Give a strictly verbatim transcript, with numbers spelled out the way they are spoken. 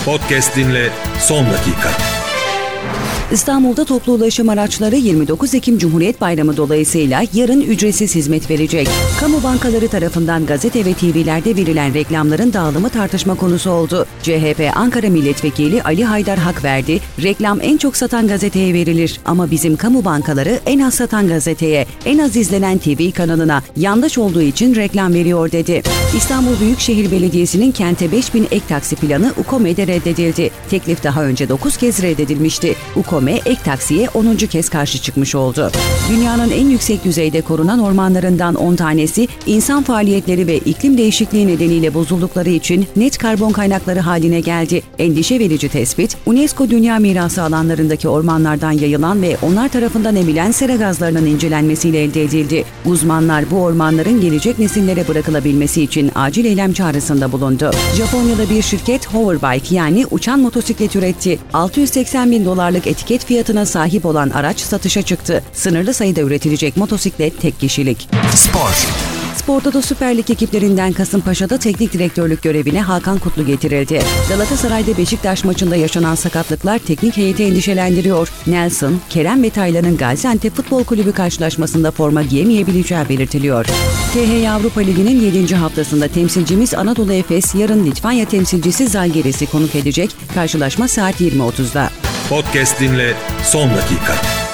Podcast dinle son dakika. İstanbul'da toplu ulaşım araçları yirmi dokuz Ekim Cumhuriyet Bayramı dolayısıyla yarın ücretsiz hizmet verecek. Kamu bankaları tarafından gazete ve T V'lerde verilen reklamların dağılımı tartışma konusu oldu. C H P Ankara Milletvekili Ali Haydar Hakverdi, reklam en çok satan gazeteye verilir ama bizim kamu bankaları en az satan gazeteye, en az izlenen T V kanalına yandaş olduğu için reklam veriyor dedi. İstanbul Büyükşehir Belediyesi'nin kente beş bin ek taksi planı UKOME'de reddedildi. Teklif daha önce dokuz kez reddedilmişti. UKOME ek taksiye onuncu kez karşı çıkmış oldu. Dünyanın en yüksek düzeyde korunan ormanlarından on tanesi insan faaliyetleri ve iklim değişikliği nedeniyle bozuldukları için net karbon kaynakları haline geldi. Endişe verici tespit, UNESCO Dünya Mirası alanlarındaki ormanlardan yayılan ve onlar tarafından emilen sera gazlarının incelenmesiyle elde edildi. Uzmanlar bu ormanların gelecek nesillere bırakılabilmesi için acil eylem çağrısında bulundu. Japonya'da bir şirket hoverbike yani uçan motosiklet üretti. altı yüz seksen bin dolarlık etiket fiyatına sahip olan araç satışa çıktı. Sınırlı sayıda üretilecek motosiklet tek kişilik. Spor. Sporda da Süper Lig ekiplerinden Kasımpaşa'da teknik direktörlük görevine Hakan Kutlu getirildi. Galatasaray'da Beşiktaş maçında yaşanan sakatlıklar teknik heyeti endişelendiriyor. Nelson, Kerem ve Taylan'ın Gaziantep Futbol Kulübü karşılaşmasında forma giyemeyebileceği belirtiliyor. T H Avrupa Ligi'nin yedinci haftasında temsilcimiz Anadolu Efes yarın Litvanya temsilcisi Zalgiris'i konuk edecek. Karşılaşma saat yirmi otuzda. Podcast dinle son dakika.